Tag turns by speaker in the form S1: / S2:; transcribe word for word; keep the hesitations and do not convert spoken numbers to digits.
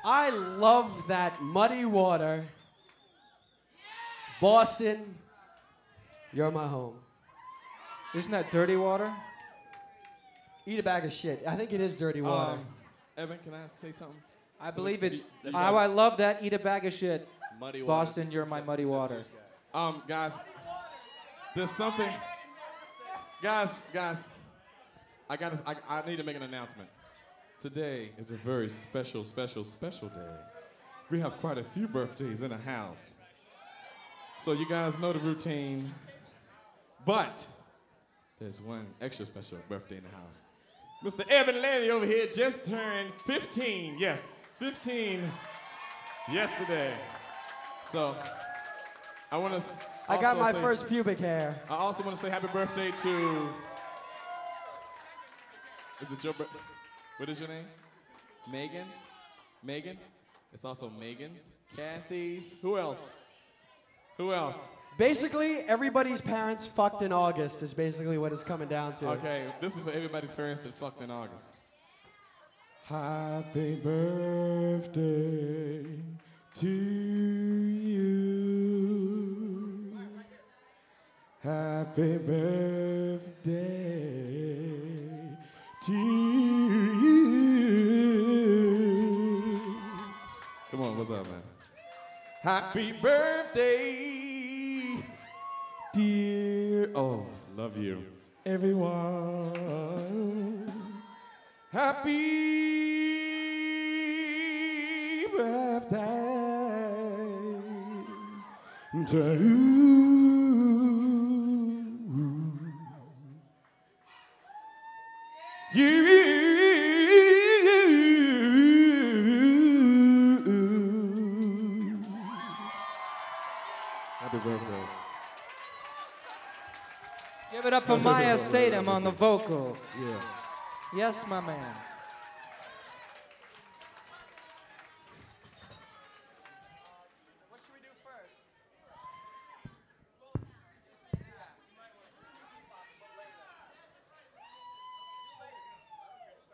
S1: I love that Muddy Water. Boston, you're my home.
S2: Isn't that dirty water?
S1: Eat a bag of shit. I think it is dirty water.
S3: Um, Evan, can I say something?
S2: I believe it's.
S3: That's
S2: Oh,
S3: right.
S2: I love that. Eat a bag of shit.
S4: Muddy water.
S2: Boston, you're my muddy water.
S3: Um, guys, there's something. Guys, guys, I gotta. I, I need to make an announcement. Today is a very special, special, special day. We have quite a few birthdays in the house. So you guys know the routine. But there's one extra special birthday in the house. Mister Evan Lanny over here just turned fifteen. Yes, fifteen yesterday. So I want to.
S1: I got my first pubic hair.
S3: I also want to say happy birthday to. Is it your birthday? What is your name? Megan? Megan? It's also Megan's. Kathy's. Who else? Who else?
S1: Basically, everybody's parents fucked in August is basically what it's coming down to.
S3: Okay, this is for everybody's parents that fucked in August. Happy birthday to you. Happy birthday to you. Come on, what's up, man? Happy birthday, dear. Oh, love you, everyone. Happy birthday to you. You. Happy birthday.
S2: Give it up for Maya Statham on the vocal.
S3: Yeah.
S2: Yes, my man.